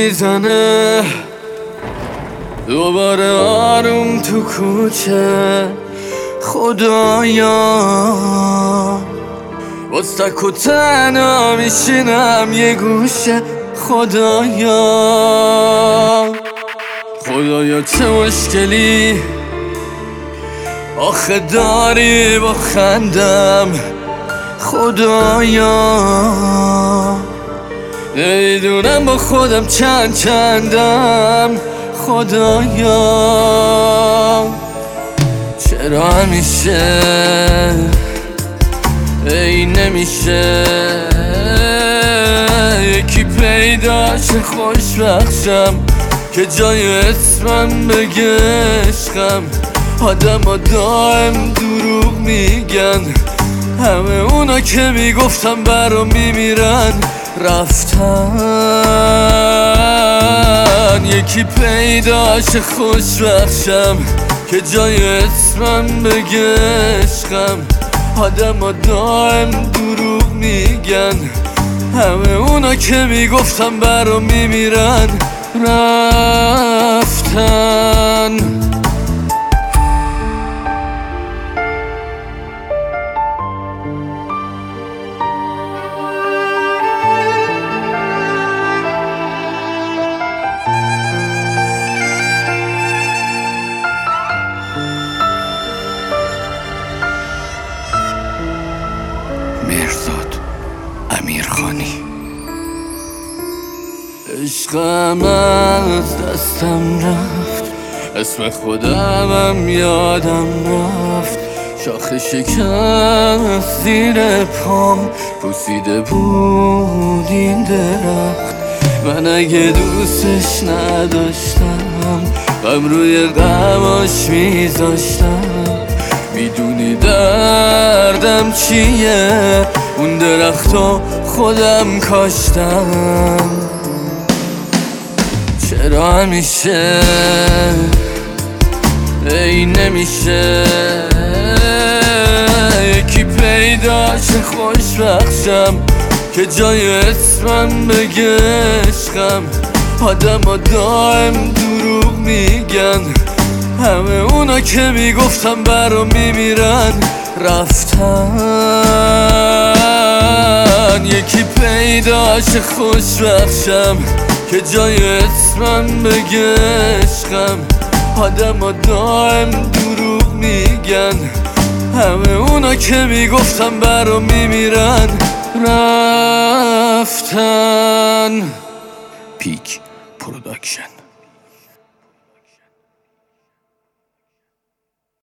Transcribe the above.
میزنه دوباره آروم تو کوچه. خدایا باز تک و تنها میشینم یه گوشه. خدایا چه مشکلی آخه داری با خندم. خدایا نمیدونم با خودم چندم. خدایا چرا همیشه ای نمیشه یکی پیداش خوشبخشم که جای اسمم بگه عشقم. آدم ها دائم دروغ میگن، همه اونا که میگفتم برام میمیرن رفتن. یکی پیداش خوشبخشم که جای اسمم بگه عشقم. آدم ها دائم دروغ میگن، همه اونا که میگفتم برام میمیرن رفتن. مهرزاد امیرخانی. عشقم از دستم رفت، اسم خودمم یادم رفت. شاخه شکن زیر پام پوسیده بود این درخت. من اگه دوستش نداشتم غم روی غماش میذاشتم. میدونی دردم چیه؟ اون درختو خودم کاشتم. چرا همیشه ای نمیشه یکی پیداش خوشبخشم که جای اسمم بگه عشقم. آدم ها دائم دروغ میگن، همه اونا که میگفتم برام میمیرن رفتن. یکی پیداش خوشبخشم که جای اسمم بگه عشقم. آدم ها دائم دروغ میگن، همه اونا که میگفتم برام میمیرن رفتن. پیک پروداکشن.